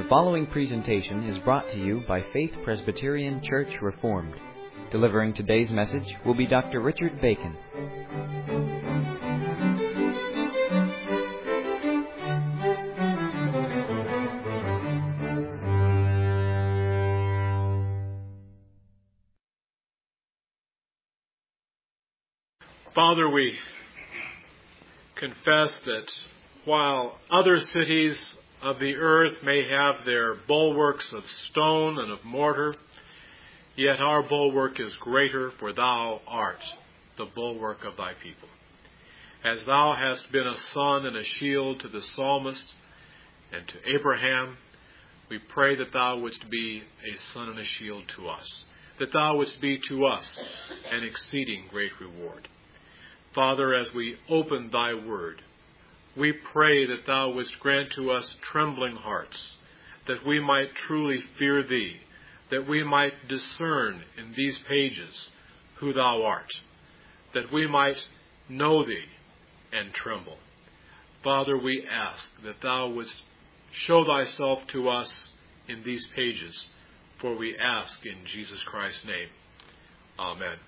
following presentation is brought to you by Faith Presbyterian Church Reformed. Delivering today's message will be Dr. Richard Bacon. Father, we confess that while other cities of the earth may have their bulwarks of stone and of mortar, yet our bulwark is greater, for thou art the bulwark of thy people. As thou hast been a sun and a shield to the psalmist and to Abraham, we pray that thou wouldst be a sun and a shield to us, that thou wouldst be to us an exceeding great reward. Father, as we open thy word, we pray that thou wouldst grant to us trembling hearts, that we might truly fear thee, that we might discern in these pages who thou art, that we might know thee and tremble. Father, we ask that thou wouldst show thyself to us in these pages, for we ask in Jesus Christ's name. Amen.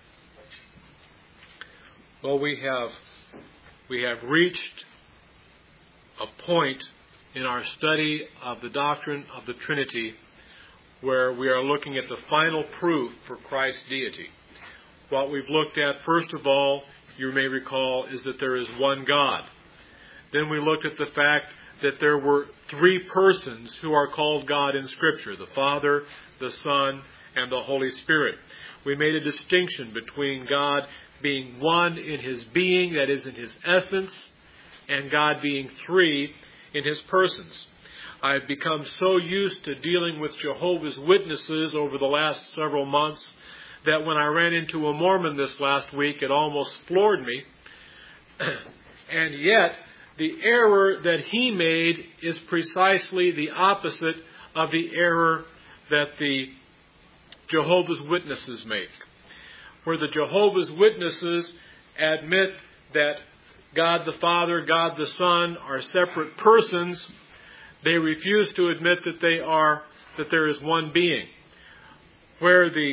Well, we have reached a point in our study of the doctrine of the Trinity where we are looking at the final proof for Christ's deity. What we've looked at, first of all, you may recall, is that there is one God. Then we looked at the fact that there were three persons who are called God in Scripture, the Father, the Son, and the Holy Spirit. We made a distinction between God being one in His being, that is, in His essence, and God being three in His persons. I've become so used to dealing with Jehovah's Witnesses over the last several months that when I ran into a Mormon this last week, it almost floored me. And yet, the error that he made is precisely the opposite of the error that the Jehovah's Witnesses make. Where the Jehovah's Witnesses admit that God the Father, God the Son are separate persons, they refuse to admit that there is one being. Where the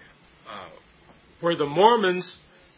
Mormons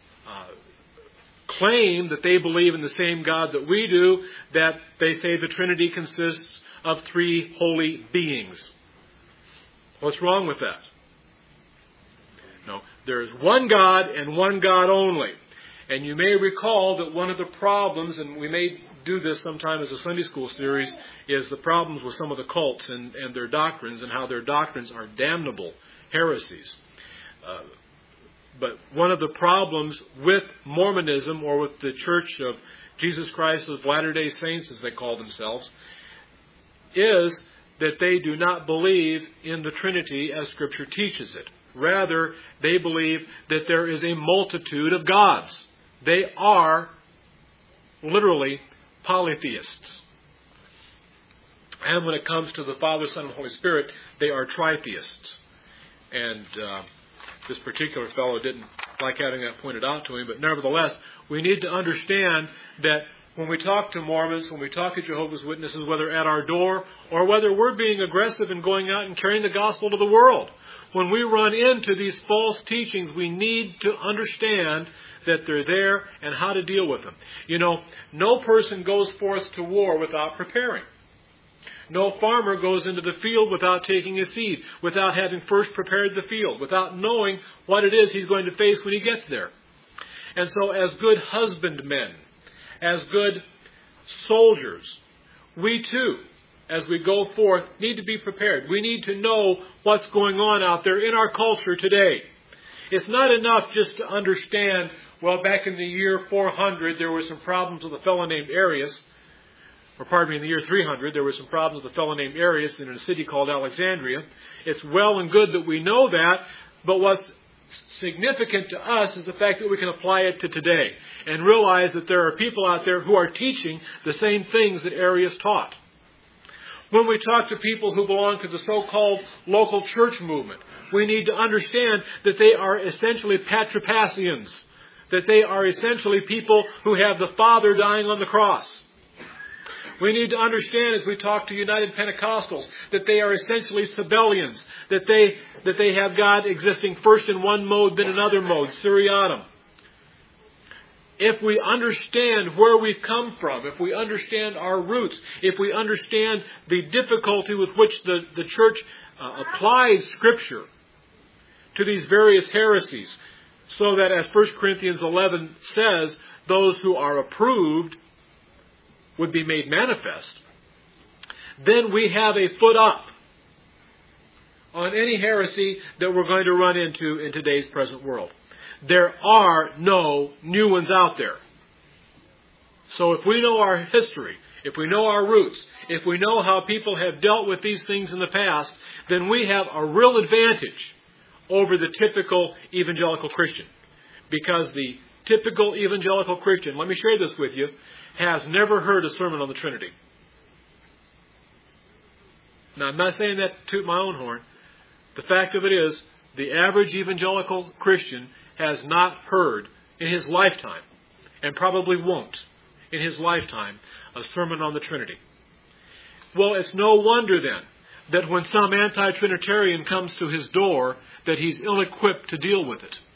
claim that they believe in the same God that we do, that they say the Trinity consists of three holy beings. What's wrong with that? No, there is one God and one God only. And you may recall that one of the problems, and we may do this sometime as a Sunday school series, is the problems with some of the cults and their doctrines and how their doctrines are damnable heresies. But one of the problems with Mormonism, or with the Church of Jesus Christ of Latter-day Saints, as they call themselves, is that they do not believe in the Trinity as Scripture teaches it. Rather, they believe that there is a multitude of gods. They are literally polytheists. And when it comes to the Father, Son, and Holy Spirit, they are tritheists. And this particular fellow didn't like having that pointed out to him, but nevertheless, we need to understand that when we talk to Mormons, when we talk to Jehovah's Witnesses, whether at our door or whether we're being aggressive and going out and carrying the gospel to the world, when we run into these false teachings, we need to understand that they're there and how to deal with them. You know, no person goes forth to war without preparing. No farmer goes into the field without taking his seed, without having first prepared the field, without knowing what it is he's going to face when he gets there. And so as good husbandmen, as good soldiers, we too, as we go forth, need to be prepared. We need to know what's going on out there in our culture today. It's not enough just to understand, well, back in the year 400, there were some problems with a fellow named Arius. In the year 300, there were some problems with a fellow named Arius in a city called Alexandria. It's well and good that we know that, but what's significant to us is the fact that we can apply it to today and realize that there are people out there who are teaching the same things that Arius taught. When we talk to people who belong to the so-called local church movement, we need to understand that they are essentially Patripassians, that they are essentially people who have the Father dying on the cross. We need to understand as we talk to United Pentecostals that they are essentially Sabellians, that they have God existing first in one mode, then another mode, seriatim. If we understand where we've come from, if we understand our roots, if we understand the difficulty with which the church applies Scripture to these various heresies, so that as 1 Corinthians 11 says, those who are approved would be made manifest, then we have a foot up on any heresy that we're going to run into in today's present world. There are no new ones out there. So if we know our history, if we know our roots, if we know how people have dealt with these things in the past, then we have a real advantage over the typical evangelical Christian. Because the typical evangelical Christian, let me share this with you, has never heard a sermon on the Trinity. Now, I'm not saying that to toot my own horn. The fact of it is, the average evangelical Christian has not heard in his lifetime, and probably won't in his lifetime, a sermon on the Trinity. Well, it's no wonder then that when some anti-Trinitarian comes to his door, that he's ill-equipped to deal with it.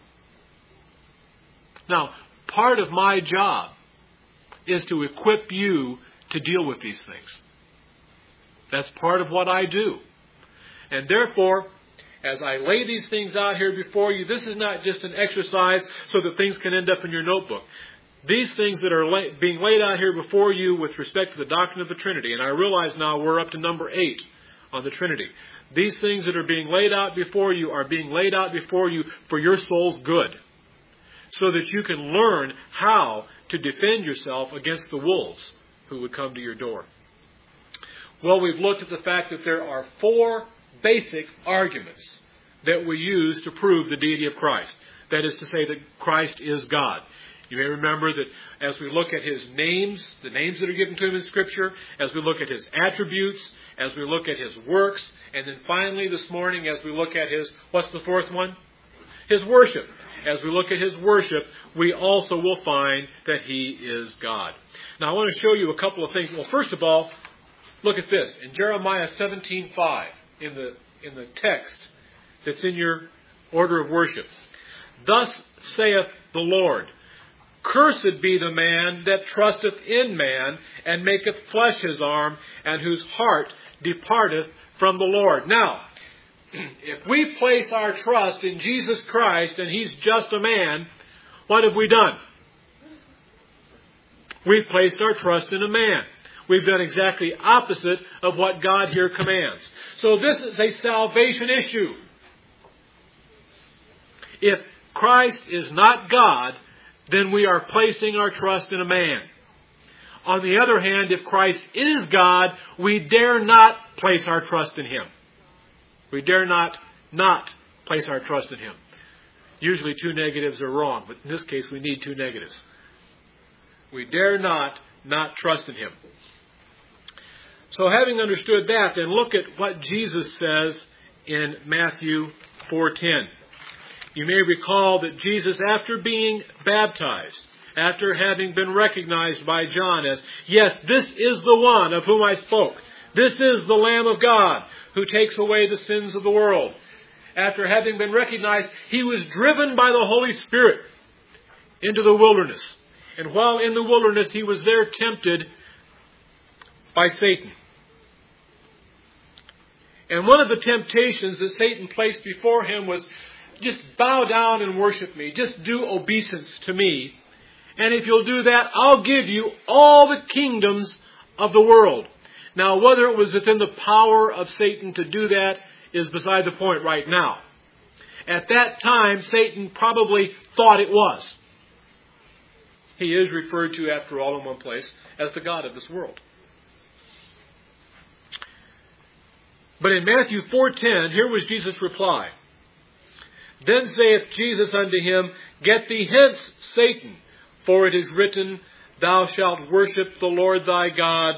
Now, part of my job is to equip you to deal with these things. That's part of what I do. And therefore, as I lay these things out here before you, this is not just an exercise so that things can end up in your notebook. These things that are being laid out here before you with respect to the doctrine of the Trinity, and I realize now we're up to number 8 on the Trinity. These things that are being laid out before you are being laid out before you for your soul's good, so that you can learn how to defend yourself against the wolves who would come to your door. Well, we've looked at the fact that there are 4 basic arguments that we use to prove the deity of Christ. That is to say that Christ is God. You may remember that as we look at His names, the names that are given to Him in Scripture, as we look at His attributes, as we look at His works, and then finally this morning as we look at His, what's the 4th one? His worship. As we look at His worship, we also will find that He is God. Now I want to show you a couple of things. Well, first of all, look at this. In Jeremiah 17:5, in the text that's in your order of worship. Thus saith the Lord, Cursed be the man that trusteth in man, and maketh flesh his arm, and whose heart departeth from the Lord. Now, if we place our trust in Jesus Christ, and He's just a man, what have we done? We've placed our trust in a man. We've done exactly opposite of what God here commands. So this is a salvation issue. If Christ is not God, then we are placing our trust in a man. On the other hand, if Christ is God, we dare not place our trust in Him. We dare not place our trust in Him. Usually 2 negatives are wrong, but in this case we need 2 negatives. We dare not trust in Him. So having understood that, then look at what Jesus says in Matthew 4:10. You may recall that Jesus, after being baptized, after having been recognized by John as, yes, this is the one of whom I spoke. This is the Lamb of God who takes away the sins of the world. After having been recognized, He was driven by the Holy Spirit into the wilderness. And while in the wilderness, He was there tempted by Satan. And one of the temptations that Satan placed before Him was, just bow down and worship me. Just do obeisance to me. And if you'll do that, I'll give you all the kingdoms of the world. Now, whether it was within the power of Satan to do that is beside the point right now. At that time, Satan probably thought it was. He is referred to, after all, in one place, as the God of this world. But in Matthew 4:10, here was Jesus' reply. Then saith Jesus unto him, Get thee hence, Satan, for it is written, Thou shalt worship the Lord thy God,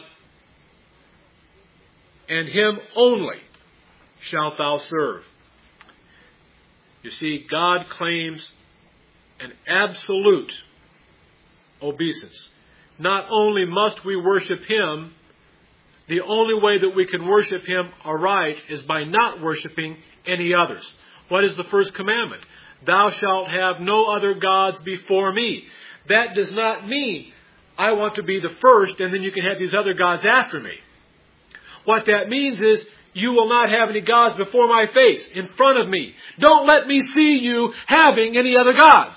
and Him only shalt thou serve. You see, God claims an absolute obeisance. Not only must we worship Him, The only way that we can worship Him aright is by not worshiping any others. What is the first commandment? Thou shalt have no other gods before me. That does not mean I want to be the first and then you can have these other gods after me. What that means is you will not have any gods before my face, in front of me. Don't let me see you having any other gods.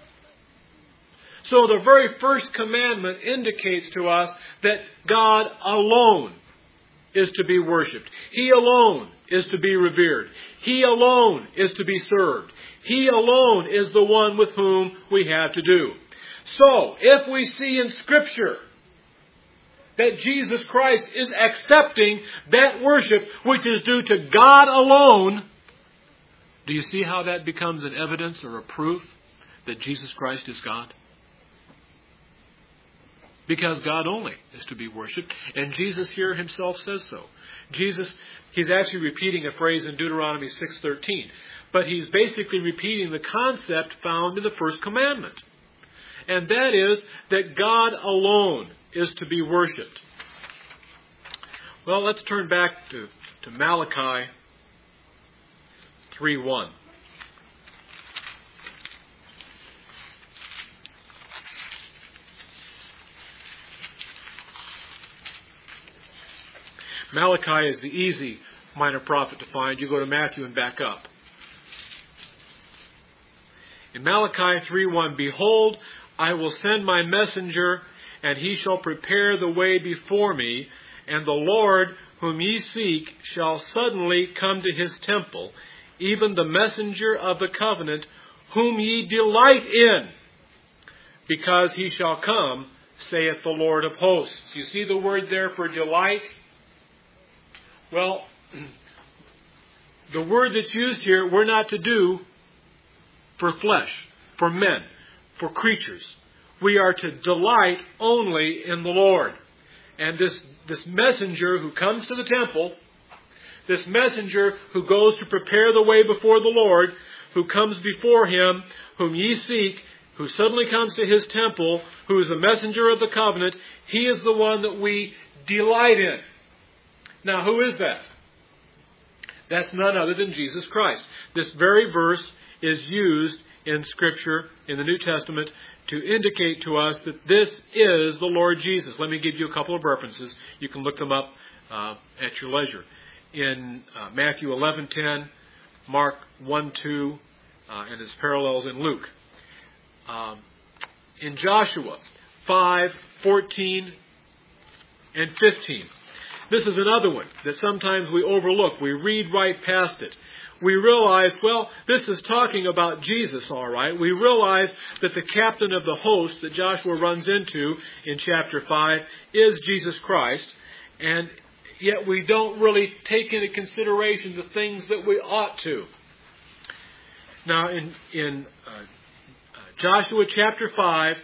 So the very first commandment indicates to us that God alone is to be worshipped. He alone is to be revered. He alone is to be served. He alone is the one with whom we have to do. So, if we see in Scripture that Jesus Christ is accepting that worship which is due to God alone, do you see how that becomes an evidence or a proof that Jesus Christ is God? Because God only is to be worshipped, and Jesus here Himself says so. He's actually repeating a phrase in Deuteronomy 6:13, but He's basically repeating the concept found in the first commandment. And that is that God alone is to be worshipped. Well, let's turn back to Malachi 3:1. Malachi is the easy minor prophet to find. You go to Matthew and back up. In Malachi 3:1, Behold, I will send my messenger, and he shall prepare the way before me, and the Lord whom ye seek shall suddenly come to his temple, even the messenger of the covenant whom ye delight in, because he shall come, saith the Lord of hosts. You see the word there for delight? Well, the word that's used here, we're not to do for flesh, for men, for creatures. We are to delight only in the Lord. And this messenger who comes to the temple, this messenger who goes to prepare the way before the Lord, who comes before Him, whom ye seek, who suddenly comes to His temple, who is the messenger of the covenant, He is the one that we delight in. Now, who is that? That's none other than Jesus Christ. This very verse is used in Scripture, in the New Testament, to indicate to us that this is the Lord Jesus. Let me give you a couple of references. You can look them up at your leisure. In Matthew 11:10, Mark 1:2, and its parallels in Luke. In Joshua 5:14 and 15. This is another one that sometimes we overlook. We read right past it. We realize, well, this is talking about Jesus, all right. We realize that the captain of the host that Joshua runs into in chapter 5 is Jesus Christ. And yet we don't really take into consideration the things that we ought to. Now, in Joshua chapter 5,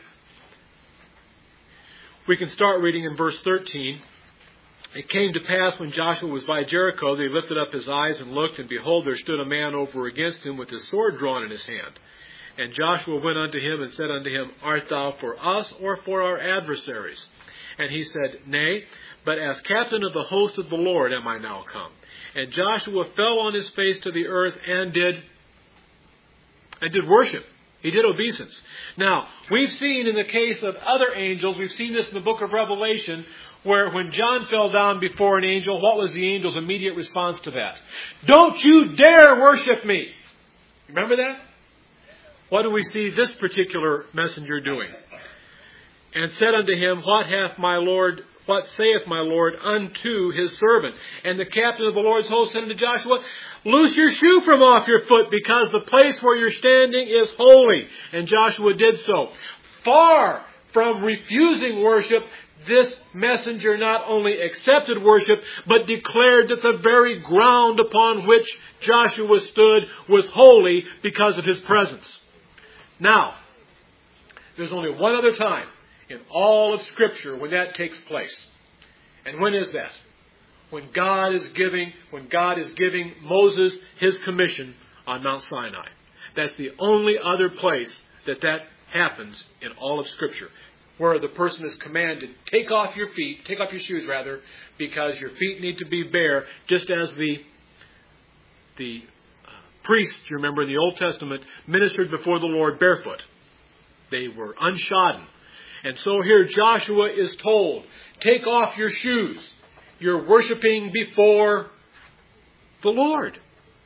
we can start reading in verse 13. It came to pass when Joshua was by Jericho, that he lifted up his eyes and looked, and behold, there stood a man over against him with his sword drawn in his hand. And Joshua went unto him and said unto him, Art thou for us or for our adversaries? And he said, Nay, but as captain of the host of the Lord am I now come. And Joshua fell on his face to the earth and did worship. He did obeisance. Now, we've seen in the case of other angels, we've seen this in the book of Revelation, where when John fell down before an angel, what was the angel's immediate response to that? Don't you dare worship me! Remember that? What do we see this particular messenger doing? And said unto him, What saith my Lord unto his servant? And the captain of the Lord's host said unto Joshua, Loose your shoe from off your foot, because the place where you're standing is holy. And Joshua did so. Far from refusing worship, this messenger not only accepted worship, but declared that the very ground upon which Joshua stood was holy because of his presence. Now, there's only one other time in all of Scripture when that takes place. And when is that? When God is giving Moses his commission on Mount Sinai. That's the only other place that happens in all of Scripture. where the person is commanded, take off your shoes, because your feet need to be bare, just as the priests, you remember in the Old Testament, ministered before the Lord barefoot. They were unshodden. And so here Joshua is told, take off your shoes. You're worshiping before the Lord.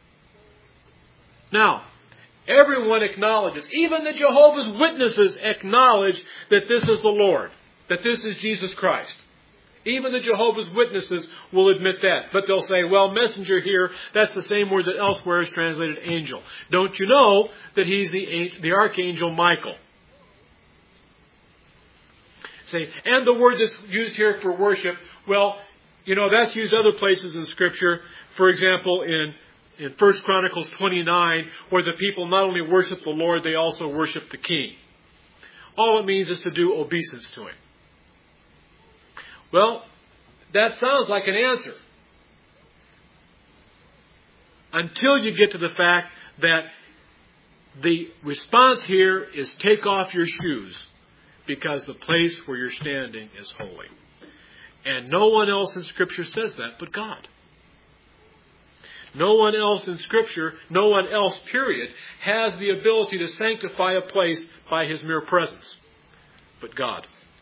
Now, everyone acknowledges, even the Jehovah's Witnesses acknowledge that this is the Lord, that this is Jesus Christ. Even the Jehovah's Witnesses will admit that. But they'll say, well, messenger here, that's the same word that elsewhere is translated angel. Don't you know that he's the archangel Michael? Say, and the word that's used here for worship, well, that's used other places in Scripture. For example, in 1 Chronicles 29, where the people not only worship the Lord, they also worship the king. All it means is to do obeisance to him. Well, that sounds like an answer. Until you get to the fact that the response here is take off your shoes, because the place where you're standing is holy. And no one else in Scripture says that but God. No one else in Scripture, no one else, period, has the ability to sanctify a place by His mere presence but God.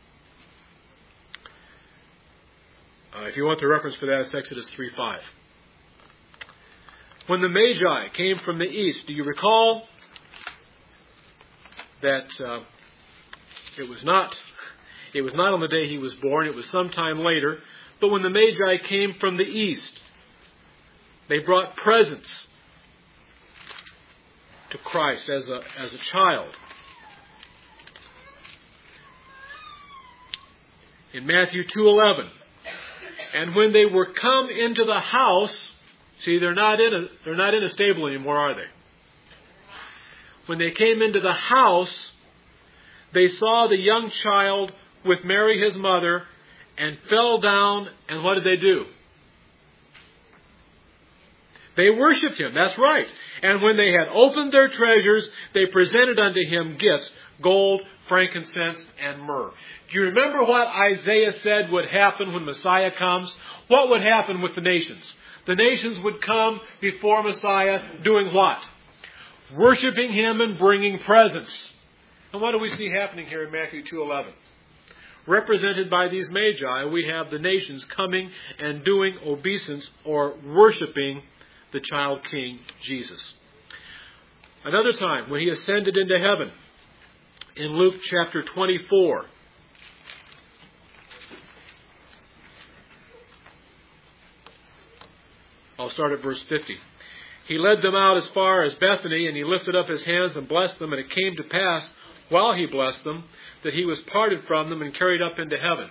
If you want the reference for that, it's Exodus 3:5. When the Magi came from the east, do you recall that it was not on the day he was born, it was sometime later, but when the Magi came from the east, they brought presents to Christ as a child. In Matthew 2:11, and when they were come into the house, see, they're not in a stable anymore, are they? When they came into the house, they saw the young child with Mary his mother, and fell down, and what did they do? They worshipped him, that's right. And when they had opened their treasures, they presented unto him gifts, gold, frankincense, and myrrh. Do you remember what Isaiah said would happen when Messiah comes? What would happen with the nations? The nations would come before Messiah doing what? Worshipping him and bringing presents. And what do we see happening here in Matthew 2:11? Represented by these Magi, we have the nations coming and doing obeisance or worshipping the child king, Jesus. Another time, when he ascended into heaven, in Luke chapter 24, I'll start at verse 50. He led them out as far as Bethany, and he lifted up his hands and blessed them, and it came to pass, while he blessed them, that he was parted from them and carried up into heaven.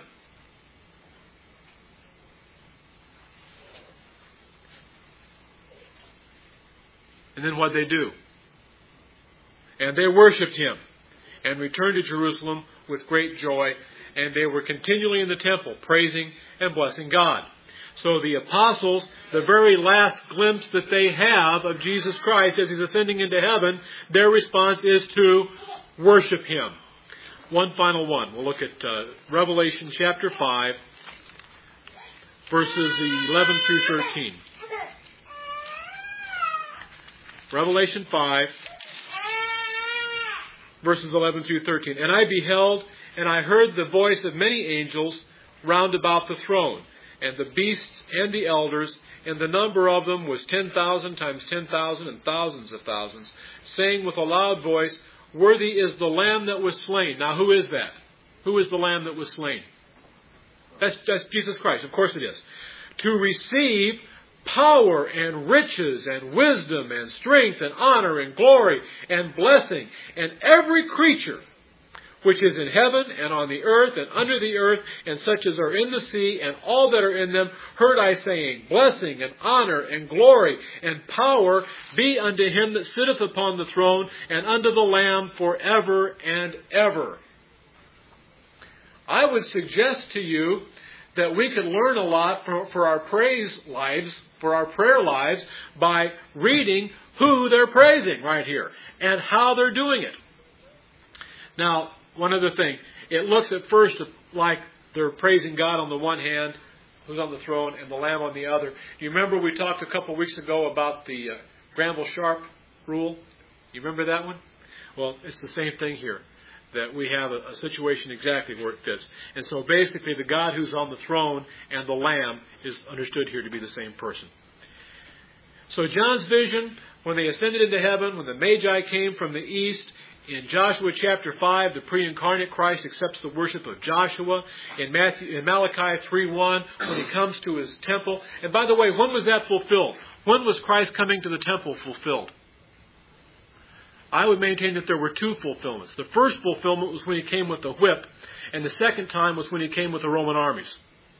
And then what did they do? And they worshipped him and returned to Jerusalem with great joy, and they were continually in the temple, praising and blessing God. So the apostles, the very last glimpse that they have of Jesus Christ as he's ascending into heaven, their response is to worship him. One final one. We'll look at Revelation chapter 5, verses 11 through 13. Revelation 5, verses 11 through 13. And I beheld, and I heard the voice of many angels round about the throne, and the beasts and the elders, and the number of them was 10,000 times 10,000 and thousands of thousands, saying with a loud voice, worthy is the Lamb that was slain. Now who is that? Who is the Lamb that was slain? That's Jesus Christ. Of course it is. To receive power and riches and wisdom and strength and honor and glory and blessing, and every creature which is in heaven and on the earth and under the earth, and such as are in the sea, and all that are in them, heard I saying, blessing and honor and glory and power be unto him that sitteth upon the throne, and unto the Lamb forever and ever. I would suggest to you that we could learn a lot for our praise lives, for our prayer lives, by reading who they're praising right here and how they're doing it. Now, one other thing. It looks at first like they're praising God on the one hand, who's on the throne, and the Lamb on the other. Do you remember we talked a couple of weeks ago about the Granville Sharp rule? You remember that one? Well, it's the same thing here, that we have a situation exactly where it fits. And so basically the God who's on the throne and the Lamb is understood here to be the same person. So John's vision, when they ascended into heaven, when the Magi came from the east, in Joshua chapter 5, the pre-incarnate Christ accepts the worship of Joshua. In Malachi 3:1, when he comes to his temple. And by the way, when was that fulfilled? When was Christ coming to the temple fulfilled? I would maintain that there were two fulfillments. The first fulfillment was when he came with the whip, and the second time was when he came with the Roman armies.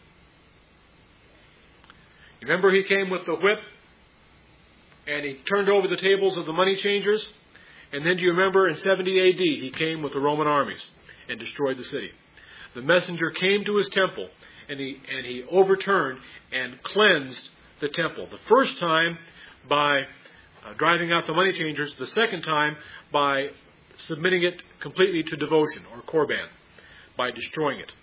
You remember he came with the whip, and he turned over the tables of the money changers? And then do you remember in 70 AD, he came with the Roman armies and destroyed the city. The messenger came to his temple, and he overturned and cleansed the temple. The first time by driving out the money changers. The second time by submitting it completely to devotion, or korban, by destroying it.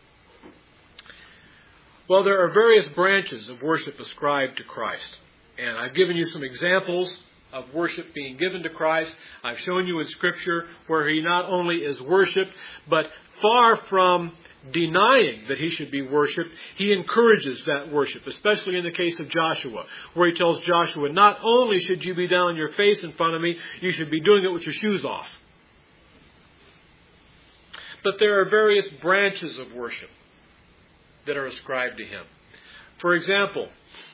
Well, there are various branches of worship ascribed to Christ. And I've given you some examples of worship being given to Christ. I've shown you in Scripture where he not only is worshipped, but far from denying that he should be worshipped, he encourages that worship, especially in the case of Joshua, where he tells Joshua, not only should you be down on your face in front of me, you should be doing it with your shoes off. But there are various branches of worship that are ascribed to him. For example,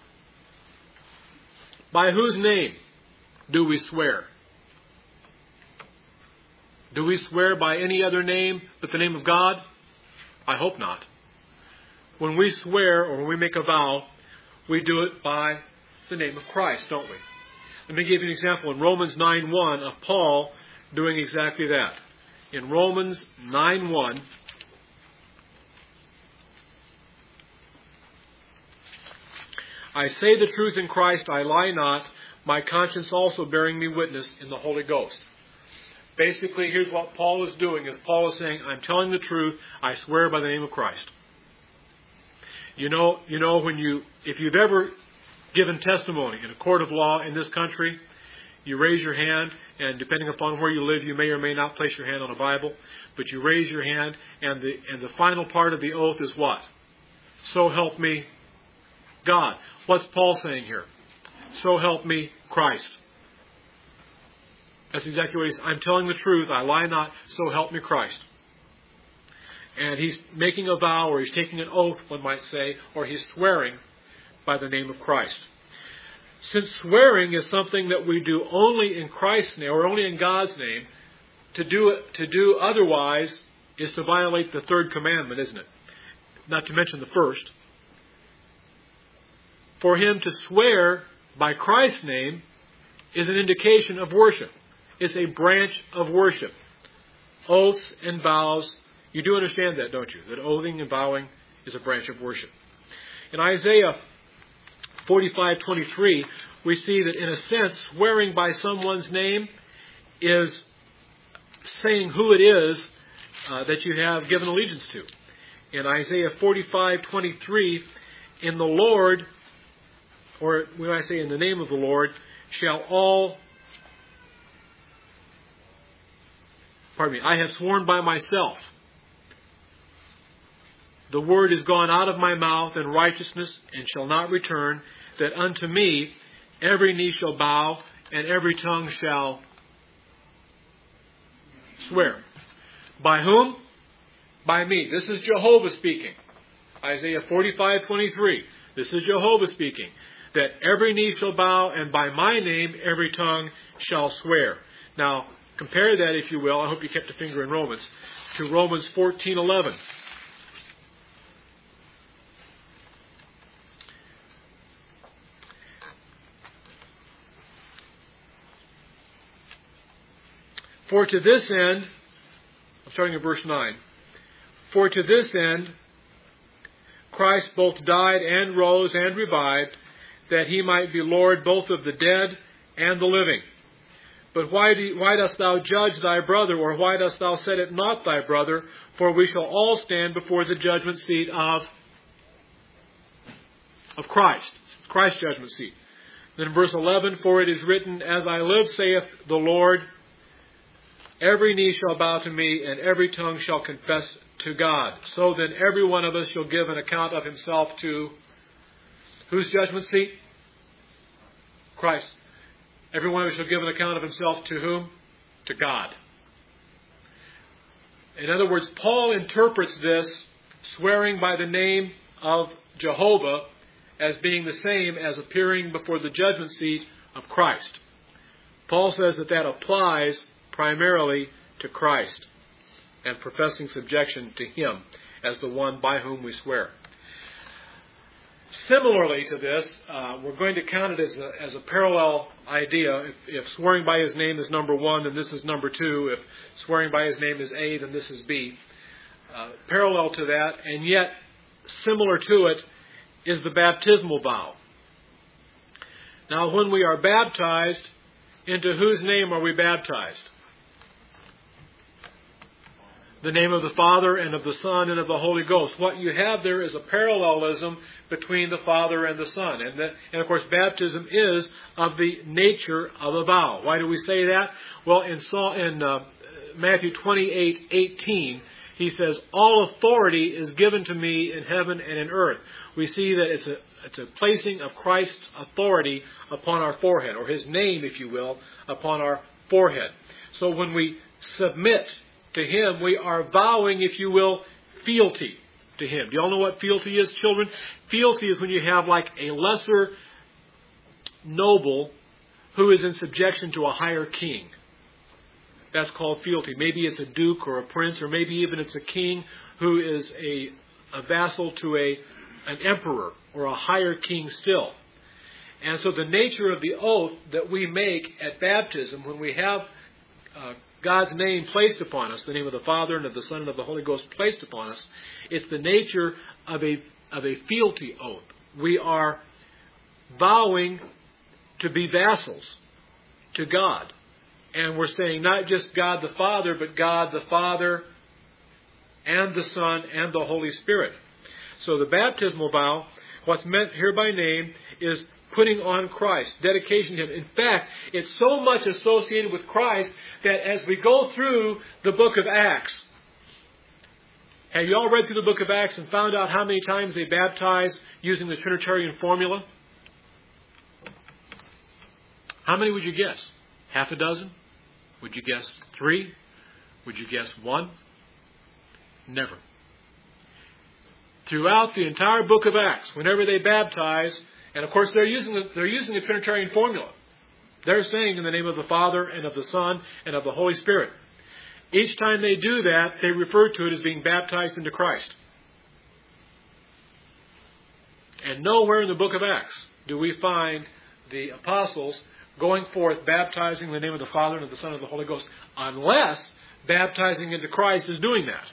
by whose name do we swear? Do we swear by any other name but the name of God? I hope not. When we swear or when we make a vow, we do it by the name of Christ, don't we? Let me give you an example in Romans 9:1 of Paul doing exactly that. In Romans 9:1, I say the truth in Christ, I lie not, my conscience also bearing me witness in the Holy Ghost. Basically, here's what Paul is doing, is Paul is saying, I'm telling the truth, I swear by the name of Christ. You know, if you've ever given testimony in a court of law in this country, you raise your hand, and depending upon where you live, you may or may not place your hand on a Bible, but you raise your hand, and the final part of the oath is what? So help me God. What's Paul saying here? So help me Christ. That's exactly what he's saying. I'm telling the truth, I lie not, so help me Christ. And he's making a vow, or he's taking an oath, one might say, or he's swearing by the name of Christ. Since swearing is something that we do only in Christ's name, or only in God's name, to do otherwise is to violate the third commandment, isn't it? Not to mention the first. For him to swear by Christ's name is an indication of worship. It's a branch of worship. Oaths and vows, you do understand that, don't you? That oathing and vowing is a branch of worship. In Isaiah 45:23, we see that in a sense, swearing by someone's name is saying who it is that you have given allegiance to. In Isaiah 45:23, in the Lord, or when I say in the name of the Lord, I have sworn by myself. The word is gone out of my mouth in righteousness and shall not return, that unto me every knee shall bow and every tongue shall swear. By whom? By me. This is Jehovah speaking. Isaiah 45:23. This is Jehovah speaking. That every knee shall bow and by my name every tongue shall swear. Now, compare that, if you will, I hope you kept a finger in Romans, to Romans 14:11. For to this end, I'm starting at verse 9. For to this end, Christ both died and rose and revived, that he might be Lord both of the dead and the living. But why dost thou judge thy brother, or why dost thou set it not thy brother? For we shall all stand before the judgment seat of Christ. Christ's judgment seat. Then verse 11, for it is written, as I live, saith the Lord, every knee shall bow to me, and every tongue shall confess to God. So then every one of us shall give an account of himself to whose judgment seat? Christ. Every one of us shall give an account of himself to whom? To God. In other words, Paul interprets this swearing by the name of Jehovah as being the same as appearing before the judgment seat of Christ. Paul says that applies primarily to Christ and professing subjection to Him as the one by whom we swear. Similarly to this, we're going to count it as a parallel idea. If swearing by His name is number 1, then this is number 2. If swearing by His name is A, then this is B. Parallel to that, and yet similar to it, is the baptismal vow. Now, when we are baptized, into whose name are we baptized? The name of the Father and of the Son and of the Holy Ghost. What you have there is a parallelism between the Father and the Son. And of course, baptism is of the nature of a vow. Why do we say that? Well, in Matthew 28:18, He says, all authority is given to me in heaven and in earth. We see that it's a placing of Christ's authority upon our forehead, or His name, if you will, upon our forehead. So when we submit to Him, we are vowing, if you will, fealty to Him. Do you all know what fealty is, children? Fealty is when you have like a lesser noble who is in subjection to a higher king. That's called fealty. Maybe it's a duke or a prince, or maybe even it's a king who is a vassal to an emperor or a higher king still. And so the nature of the oath that we make at baptism, when we have God's name placed upon us, the name of the Father and of the Son and of the Holy Ghost placed upon us, it's the nature of a fealty oath. We are vowing to be vassals to God. And we're saying not just God the Father, but God the Father and the Son and the Holy Spirit. So the baptismal vow, what's meant here by name, is putting on Christ, dedication to Him. In fact, it's so much associated with Christ that as we go through the book of Acts, have you all read through the book of Acts and found out how many times they baptize using the Trinitarian formula? How many would you guess? Half a dozen? Would you guess 3? Would you guess 1? Never. Throughout the entire book of Acts, whenever they baptize, and of course they're using the Trinitarian formula. They're saying in the name of the Father and of the Son and of the Holy Spirit. Each time they do that, they refer to it as being baptized into Christ. And nowhere in the book of Acts do we find the apostles going forth baptizing in the name of the Father and of the Son and of the Holy Ghost, unless baptizing into Christ is doing that.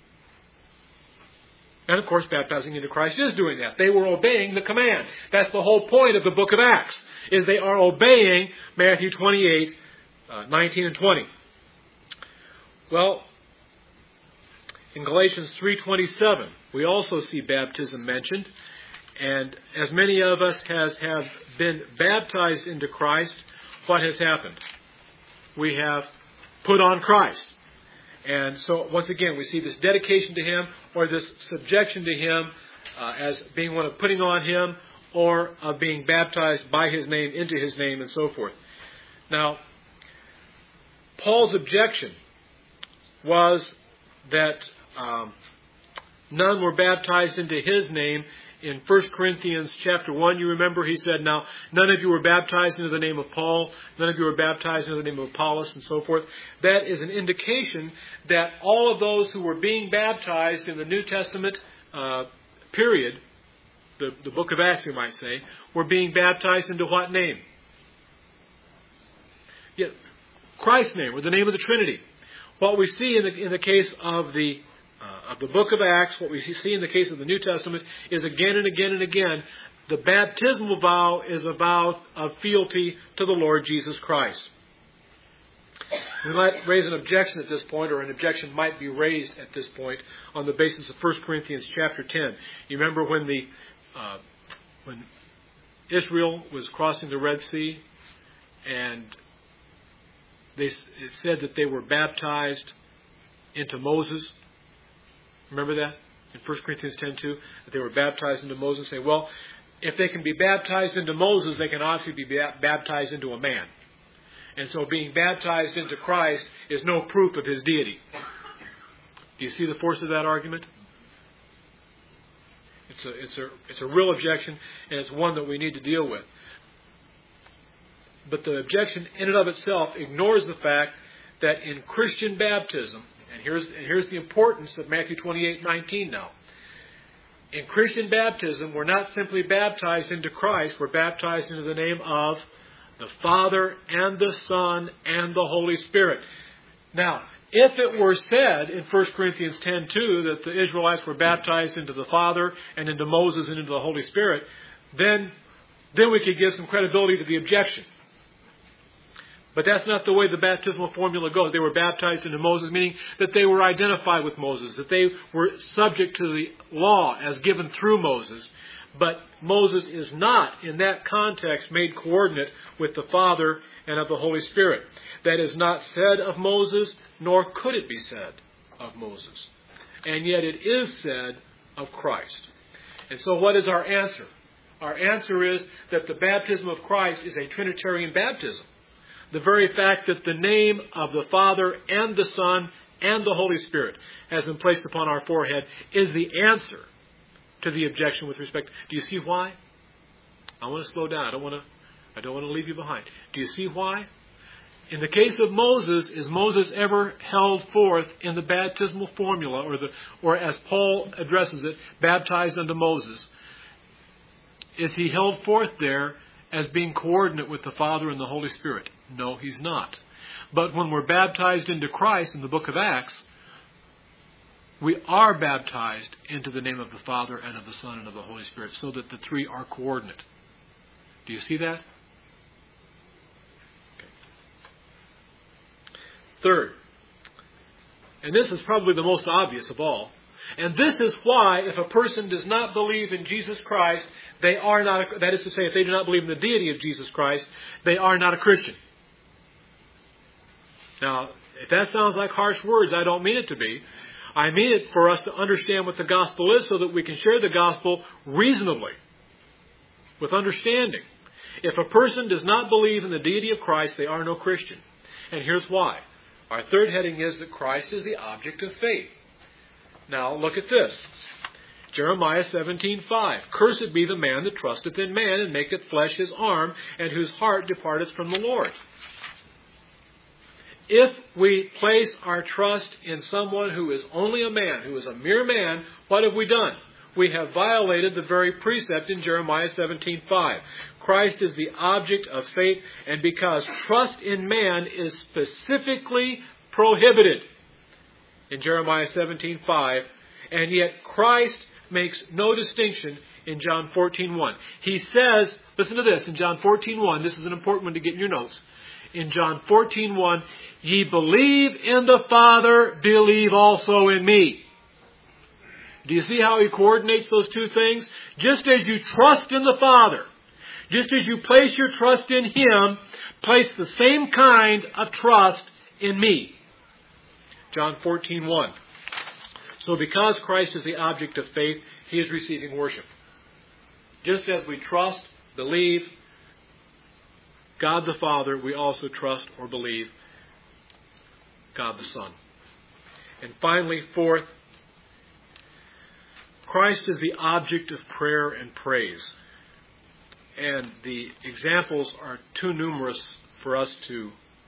And of course, baptizing into Christ is doing that. They were obeying the command. That's the whole point of the book of Acts, is they are obeying Matthew 28, 19 and 20. Well, in Galatians 3:27, we also see baptism mentioned. And as many of us have been baptized into Christ, what has happened? We have put on Christ. And so, once again, we see this dedication to Him, or this subjection to Him as being one of putting on Him, or of being baptized by His name, into His name, and so forth. Now, Paul's objection was that none were baptized into his name. In 1 Corinthians chapter 1, you remember, he said, now, none of you were baptized into the name of Paul, none of you were baptized into the name of Apollos, and so forth. That is an indication that all of those who were being baptized in the New Testament period, the book of Acts, you might say, were being baptized into what name? Yeah, Christ's name, or the name of the Trinity. What we see in the case of the book of Acts, what we see in the case of the New Testament, is again and again and again, the baptismal vow is a vow of fealty to the Lord Jesus Christ. We might raise an objection at this point, or an objection might be raised at this point on the basis of 1 Corinthians chapter 10. You remember when Israel was crossing the Red Sea, and it said that they were baptized into Moses. Remember that? In 1 Corinthians 10:2, that they were baptized into Moses. Say, well, if they can be baptized into Moses, they can obviously be baptized into a man. And so being baptized into Christ is no proof of his deity. Do you see the force of that argument? It's a real objection, and it's one that we need to deal with. But the objection in and of itself ignores the fact that in Christian baptism, and here's the importance of Matthew 28:19 now. In Christian baptism, we're not simply baptized into Christ, we're baptized into the name of the Father and the Son and the Holy Spirit. Now, if it were said in 1 Corinthians 10:2 that the Israelites were baptized into the Father and into Moses and into the Holy Spirit, then we could give some credibility to the objection. But that's not the way the baptismal formula goes. They were baptized into Moses, meaning that they were identified with Moses, that they were subject to the law as given through Moses. But Moses is not, in that context, made coordinate with the Father and of the Holy Spirit. That is not said of Moses, nor could it be said of Moses. And yet it is said of Christ. And so what is our answer? Our answer is that the baptism of Christ is a Trinitarian baptism. The very fact that the name of the Father and the Son and the Holy Spirit has been placed upon our forehead is the answer to the objection with respect. Do you see why? I want to slow down. I don't want to leave you behind. Do you see why? In the case of Moses, is Moses ever held forth in the baptismal formula, or as Paul addresses it, baptized unto Moses? Is he held forth there as being coordinate with the Father and the Holy Spirit? No, he's not. But when we're baptized into Christ in the book of Acts, we are baptized into the name of the Father and of the Son and of the Holy Spirit, so that the three are coordinate. Do you see that? Okay. Third, and this is probably the most obvious of all, and this is why if a person does not believe in Jesus Christ, they are not, that is to say, if they do not believe in the deity of Jesus Christ, they are not a Christian. Now, if that sounds like harsh words, I don't mean it to be. I mean it for us to understand what the gospel is so that we can share the gospel reasonably, with understanding. If a person does not believe in the deity of Christ, they are no Christian. And here's why. Our third heading is that Christ is the object of faith. Now, look at this. Jeremiah 17:5. Cursed be the man that trusteth in man, and maketh flesh his arm, and whose heart departeth from the Lord. If we place our trust in someone who is only a man, who is a mere man, what have we done? We have violated the very precept in Jeremiah 17:5. Christ is the object of faith, and because trust in man is specifically prohibited in Jeremiah 17:5, and yet Christ makes no distinction in John 14:1. He says, listen to this, in John 14:1, this is an important one to get in your notes. In John 14:1, ye believe in the Father, believe also in me. Do you see how he coordinates those two things? Just as you trust in the Father, just as you place your trust in Him, place the same kind of trust in me. John 14:1. So because Christ is the object of faith, He is receiving worship. Just as we trust, believe God the Father, we also trust or believe God the Son. And finally, fourth, Christ is the object of prayer and praise. And the examples are too numerous for us to...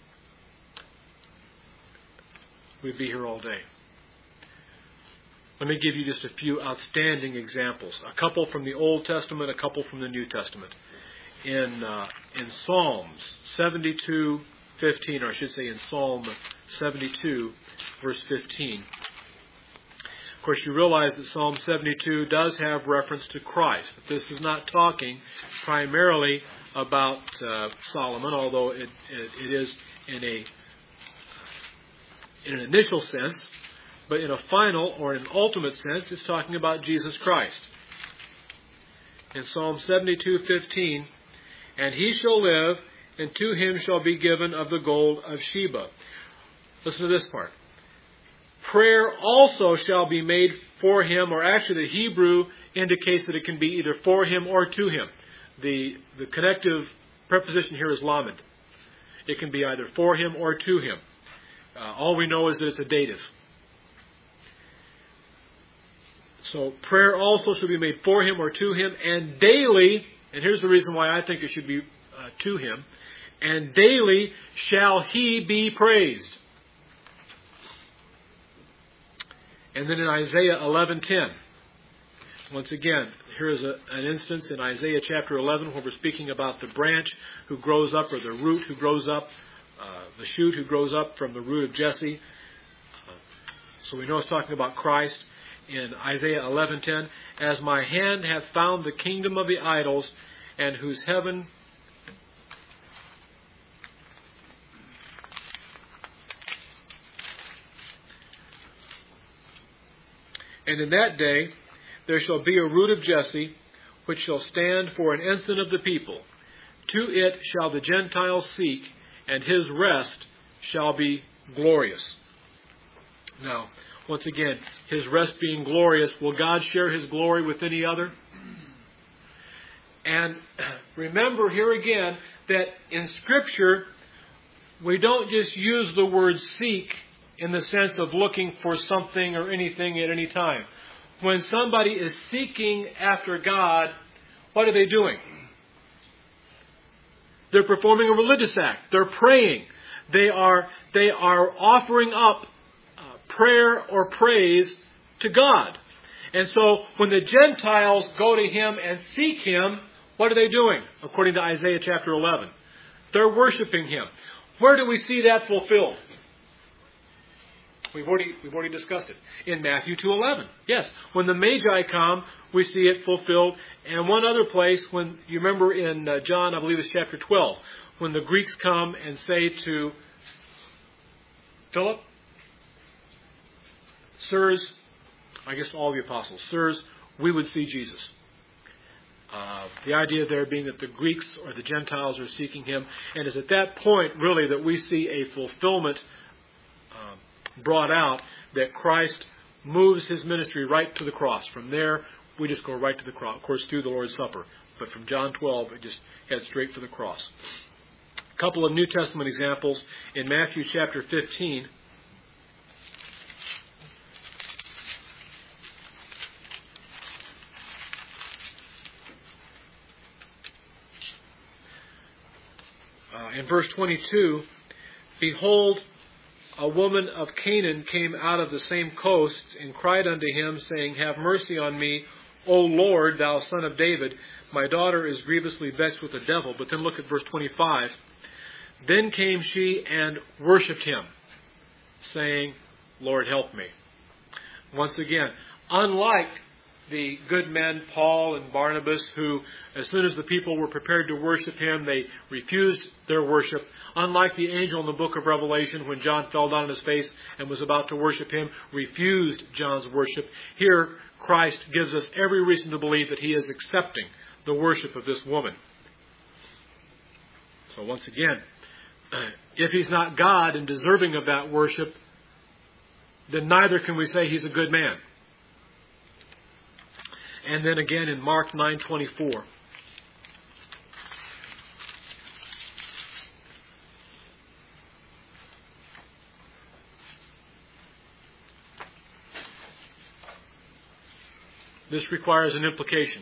We'd be here all day. Let me give you just a few outstanding examples. A couple from the Old Testament, a couple from the New Testament. In Psalms 72:15, or I should say in Psalm 72, verse 15. Of course, you realize that Psalm 72 does have reference to Christ. This is not talking primarily about Solomon, although it is in a in an initial sense, but in a final or an ultimate sense, it's talking about Jesus Christ. In Psalm 72:15, and he shall live, and to him shall be given of the gold of Sheba. Listen to this part. Prayer also shall be made for him, or actually the Hebrew indicates that it can be either for him or to him. The connective preposition here is lamed. It can be either for him or to him. All we know is that it's a dative. So prayer also shall be made for him or to him, and daily, and here's the reason why I think it should be to him, and daily shall he be praised. And then in Isaiah 11:10, once again, here is an instance in Isaiah chapter 11 where we're speaking about the branch who grows up, or the root who grows up, the shoot who grows up from the root of Jesse. So we know it's talking about Christ. In Isaiah 11:10, as my hand hath found the kingdom of the idols, and whose heaven and in that day there shall be a root of Jesse, which shall stand for an ensign of the people. To it shall the Gentiles seek, and his rest shall be glorious. Now, once again, his rest being glorious, will God share his glory with any other? And remember here again that in Scripture, we don't just use the word seek in the sense of looking for something or anything at any time. When somebody is seeking after God, what are they doing? They're performing a religious act. They're praying. They are offering up prayer or praise to God. And so when the Gentiles go to him and seek him, what are they doing? According to Isaiah chapter 11. They're worshiping him. Where do we see that fulfilled? We've already discussed it. In Matthew 2:11. Yes. When the Magi come, we see it fulfilled. And one other place, when you remember in John, I believe it's chapter 12, when the Greeks come and say to Philip, sirs, I guess all the apostles, sirs, we would see Jesus. The idea there being that the Greeks or the Gentiles are seeking him. And it's at that point, really, that we see a fulfillment brought out, that Christ moves his ministry right to the cross. From there, we just go right to the cross. Of course, through the Lord's Supper. But from John 12, it just heads straight for the cross. A couple of New Testament examples. In Matthew chapter 15, in verse 22, behold, a woman of Canaan came out of the same coast and cried unto him, saying, have mercy on me, O Lord, thou son of David. My daughter is grievously vexed with the devil. But then look at verse 25. Then came she and worshipped him, saying, Lord, help me. Once again, unlike the good men, Paul and Barnabas, who, as soon as the people were prepared to worship him, they refused their worship. Unlike the angel in the book of Revelation, when John fell down on his face and was about to worship him, refused John's worship. Here, Christ gives us every reason to believe that he is accepting the worship of this woman. So once again, if he's not God and deserving of that worship, then neither can we say he's a good man. And then again in Mark 9:24. This requires an implication.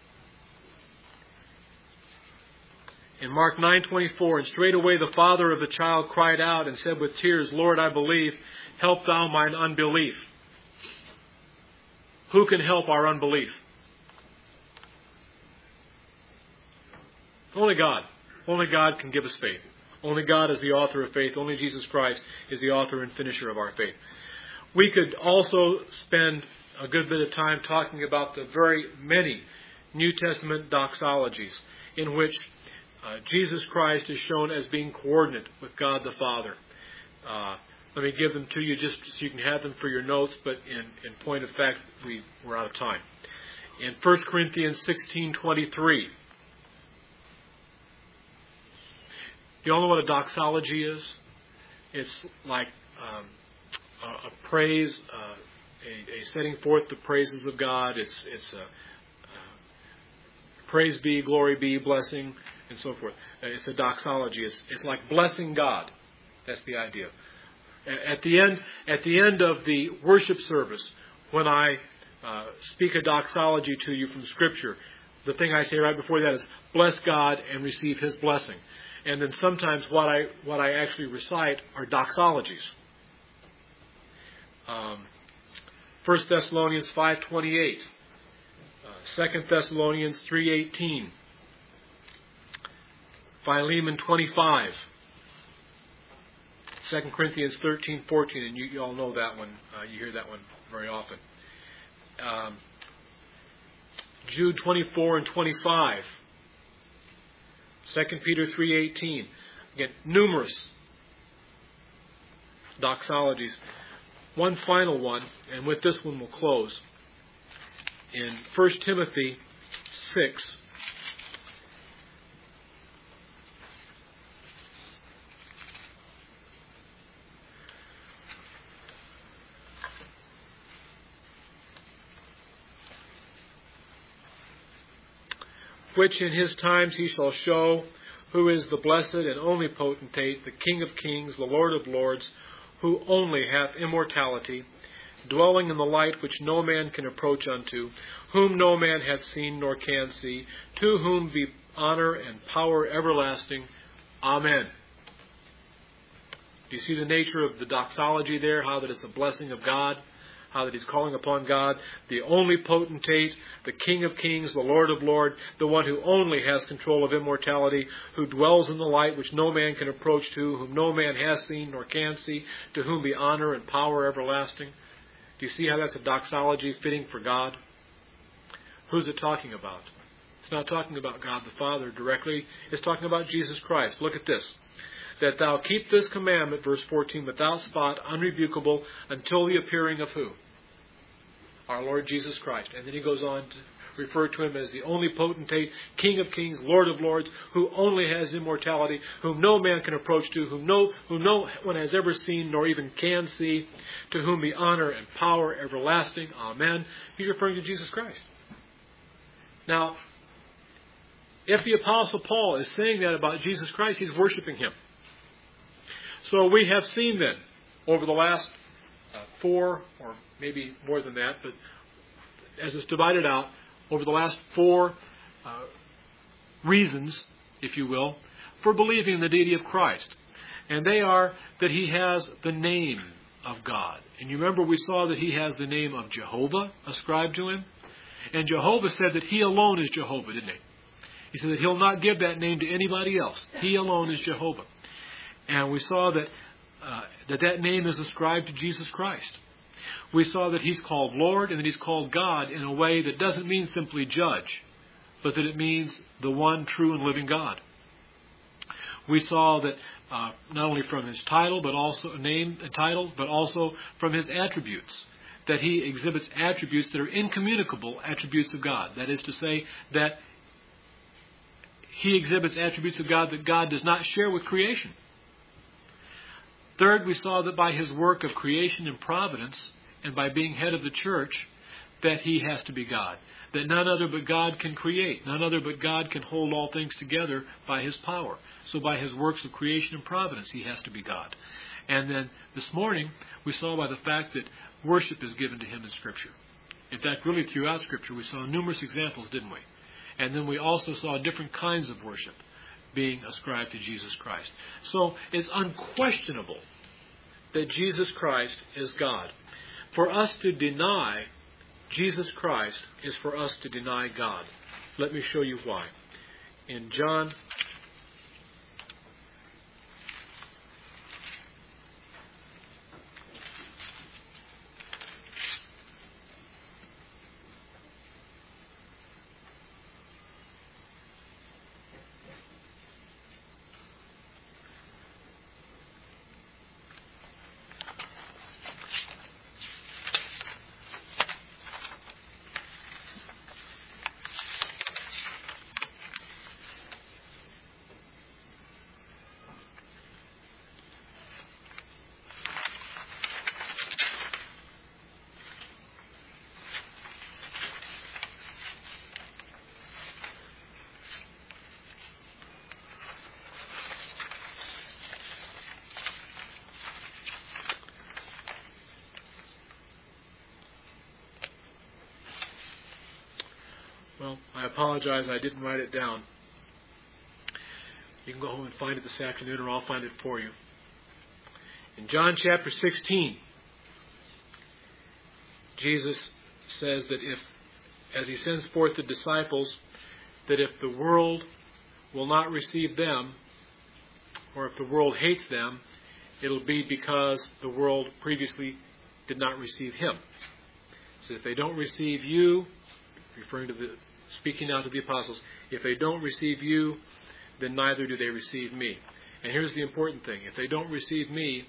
In Mark 9:24, and straightway the father of the child cried out and said with tears, Lord, I believe, help thou mine unbelief. Who can help our unbelief? Only God. Only God can give us faith. Only God is the author of faith. Only Jesus Christ is the author and finisher of our faith. We could also spend a good bit of time talking about the very many New Testament doxologies in which Jesus Christ is shown as being coordinate with God the Father. Let me give them to you just so you can have them for your notes, but in point of fact, we're out of time. In 1 Corinthians 16:23, you all know what a doxology is? It's like a praise, a setting forth the praises of God. It's a praise be, glory be, blessing, and so forth. It's a doxology. It's like blessing God. That's the idea. At the end of the worship service, when I speak a doxology to you from Scripture, the thing I say right before that is bless God and receive His blessing. And then sometimes what I actually recite are doxologies. 1 Thessalonians 5:28, 2 Thessalonians 3:18, Philemon 25, 2 Corinthians 13:14, and you all know that one. You hear that one very often. Jude 24 and 25, 2 Peter 3:18. Again, numerous doxologies. One final one, and with this one we'll close. In 1 Timothy 6, which in his times he shall show, who is the blessed and only potentate, the King of kings, the Lord of lords, who only hath immortality, dwelling in the light which no man can approach unto, whom no man hath seen nor can see, to whom be honor and power everlasting. Amen. Do you see the nature of the doxology there? How that it's a blessing of God? How that he's calling upon God, the only potentate, the King of kings, the Lord of lords, the one who only has control of immortality, who dwells in the light which no man can approach to, whom no man has seen nor can see, to whom be honor and power everlasting. Do you see how that's a doxology fitting for God? Who's it talking about? It's not talking about God the Father directly. It's talking about Jesus Christ. Look at this. That thou keep this commandment, verse 14, without spot, unrebukable, until the appearing of who? Our Lord Jesus Christ. And then he goes on to refer to him as the only potentate, King of kings, Lord of lords, who only has immortality, whom no man can approach to, whom no one has ever seen nor even can see, to whom be honor and power everlasting. Amen. He's referring to Jesus Christ. Now, if the Apostle Paul is saying that about Jesus Christ, he's worshiping him. So we have seen then, over the last 4, or maybe more than that, but as it's divided out, over the last 4 reasons, if you will, for believing in the deity of Christ. And they are that he has the name of God. And you remember we saw that he has the name of Jehovah ascribed to him. And Jehovah said that he alone is Jehovah, didn't he? He said that he'll not give that name to anybody else. He alone is Jehovah. And we saw that that name is ascribed to Jesus Christ. We saw that he's called Lord and that he's called God in a way that doesn't mean simply judge, but that it means the one true and living God. We saw that not only from his title, but also name and title, but also from his attributes, that he exhibits attributes that are incommunicable attributes of God. That is to say, that he exhibits attributes of God that God does not share with creation. Third, we saw that by his work of creation and providence, and by being head of the church, that he has to be God. That none other but God can create. None other but God can hold all things together by his power. So by his works of creation and providence, he has to be God. And then this morning, we saw by the fact that worship is given to him in Scripture. In fact, really throughout Scripture, we saw numerous examples, didn't we? And then we also saw different kinds of worship being ascribed to Jesus Christ. So it's unquestionable that Jesus Christ is God. For us to deny Jesus Christ is for us to deny God. Let me show you why. In John Well, I apologize, I didn't write it down. You can go home and find it this afternoon, or I'll find it for you. In John chapter 16, Jesus says that if, as He sends forth the disciples, that if the world will not receive them, or if the world hates them, it'll be because the world previously did not receive Him. So if they don't receive you, speaking now to the apostles, if they don't receive you, then neither do they receive me. And here's the important thing. If they don't receive me,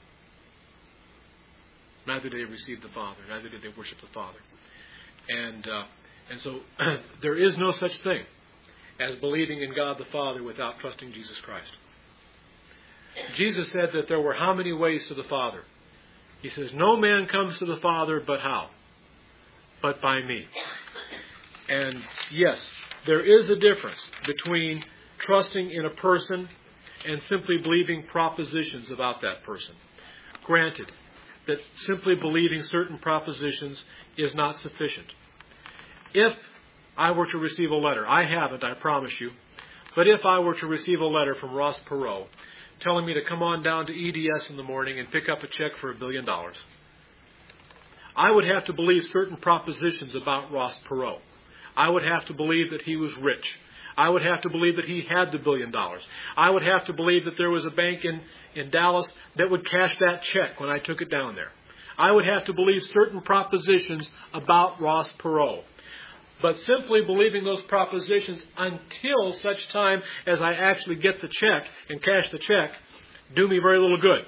neither do they receive the Father. Neither do they worship the Father. And so there is no such thing as believing in God the Father without trusting Jesus Christ. Jesus said that there were how many ways to the Father? He says, no man comes to the Father but how? But by me. And yes, there is a difference between trusting in a person and simply believing propositions about that person. Granted, that simply believing certain propositions is not sufficient. If I were to receive a letter, I haven't, I promise you, but if I were to receive a letter from Ross Perot telling me to come on down to EDS in the morning and pick up a check for $1 billion, I would have to believe certain propositions about Ross Perot. I would have to believe that he was rich. I would have to believe that he had the $1 billion. I would have to believe that there was a bank in Dallas that would cash that check when I took it down there. I would have to believe certain propositions about Ross Perot. But simply believing those propositions until such time as I actually get the check and cash the check do me very little good.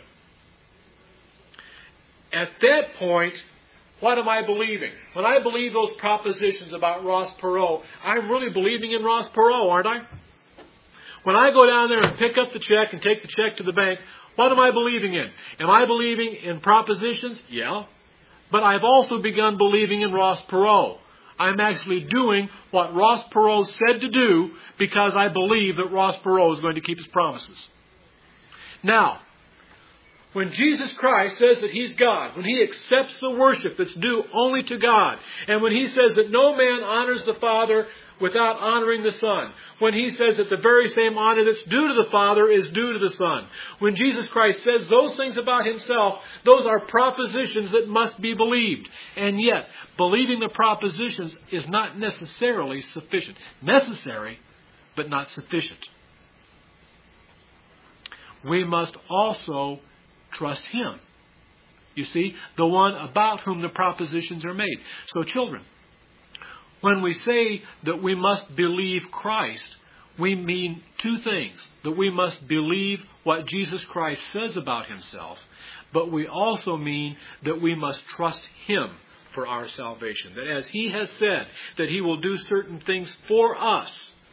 At that point, what am I believing? When I believe those propositions about Ross Perot, I'm really believing in Ross Perot, aren't I? When I go down there and pick up the check and take the check to the bank, what am I believing in? Am I believing in propositions? Yeah. But I've also begun believing in Ross Perot. I'm actually doing what Ross Perot said to do because I believe that Ross Perot is going to keep his promises. Now, when Jesus Christ says that He's God, when He accepts the worship that's due only to God, and when He says that no man honors the Father without honoring the Son, when He says that the very same honor that's due to the Father is due to the Son, when Jesus Christ says those things about Himself, those are propositions that must be believed. And yet, believing the propositions is not necessarily sufficient. Necessary, but not sufficient. We must also trust Him. You see, the one about whom the propositions are made. So children, when we say that we must believe Christ, we mean two things. That we must believe what Jesus Christ says about Himself, but we also mean that we must trust Him for our salvation. That as He has said that He will do certain things for us,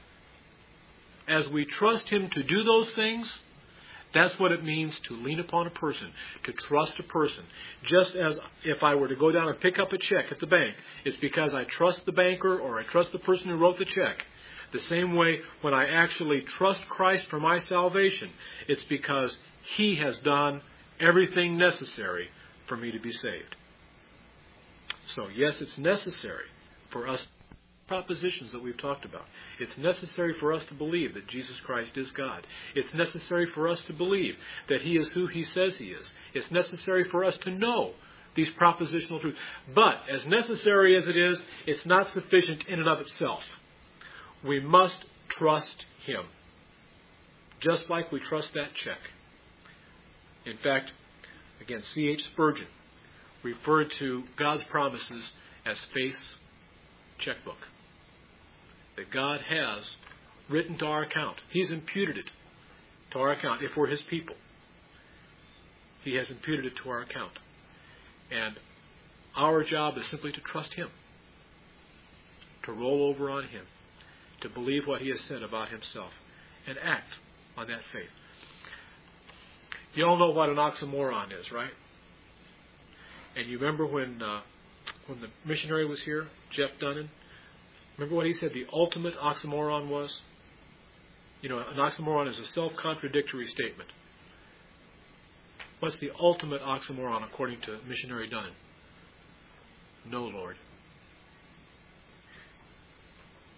as we trust Him to do those things, that's what it means to lean upon a person, to trust a person. Just as if I were to go down and pick up a check at the bank, it's because I trust the banker or I trust the person who wrote the check. The same way, when I actually trust Christ for my salvation, it's because He has done everything necessary for me to be saved. So yes, it's necessary for us, propositions that we've talked about. It's necessary for us to believe that Jesus Christ is God. It's necessary for us to believe that He is who He says He is. It's necessary for us to know these propositional truths. But as necessary as it is, it's not sufficient in and of itself. We must trust Him, just like we trust that check. In fact, again, C.H. Spurgeon referred to God's promises as faith's checkbook. That God has written to our account. He's imputed it to our account if we're His people. He has imputed it to our account. And our job is simply to trust Him, to roll over on Him, to believe what He has said about Himself, and act on that faith. You all know what an oxymoron is, right? And you remember when the missionary was here, Jeff Dunnan? Remember what he said the ultimate oxymoron was? You know, an oxymoron is a self-contradictory statement. What's the ultimate oxymoron according to missionary Dunnan? No, Lord.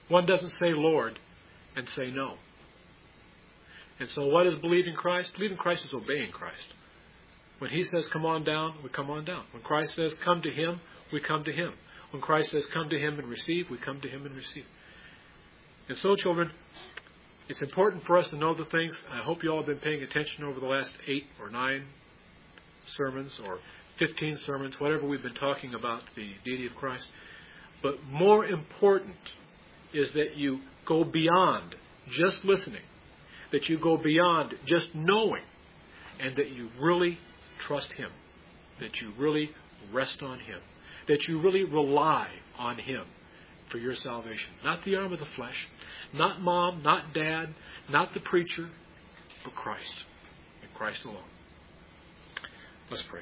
One doesn't say Lord and say no. And so what is believing Christ? Believing Christ is obeying Christ. When He says come on down, we come on down. When Christ says come to Him, we come to Him. When Christ says come to Him and receive, we come to Him and receive. And so, children, it's important for us to know the things. I hope you all have been paying attention over the last 8 or 9 sermons or 15 sermons, whatever we've been talking about the deity of Christ. But more important is that you go beyond just listening, that you go beyond just knowing, and that you really trust Him, that you really rest on Him, that you really rely on Him for your salvation. Not the arm of the flesh, not mom, not dad, not the preacher, but Christ, and Christ alone. Let's pray.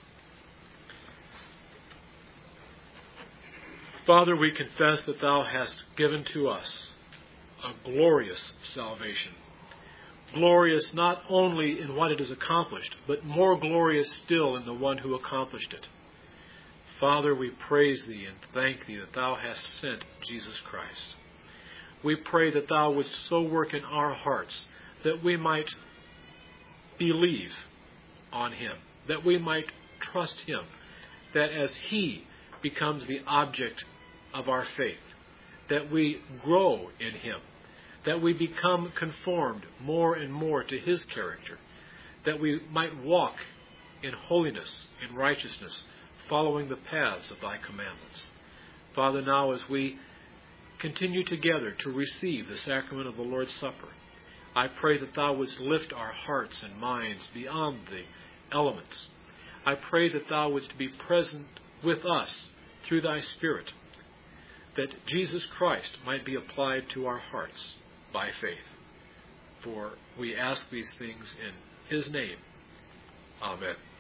Father, we confess that Thou hast given to us a glorious salvation. Glorious not only in what it has accomplished, but more glorious still in the one who accomplished it. Father, we praise Thee and thank Thee that Thou hast sent Jesus Christ. We pray that Thou wouldst so work in our hearts that we might believe on Him, that we might trust Him, that as He becomes the object of our faith, that we grow in Him, that we become conformed more and more to His character, that we might walk in holiness, in righteousness, following the paths of Thy commandments. Father, now as we continue together to receive the sacrament of the Lord's Supper, I pray that Thou wouldst lift our hearts and minds beyond the elements. I pray that Thou wouldst be present with us through Thy Spirit, that Jesus Christ might be applied to our hearts by faith. For we ask these things in His name. Amen.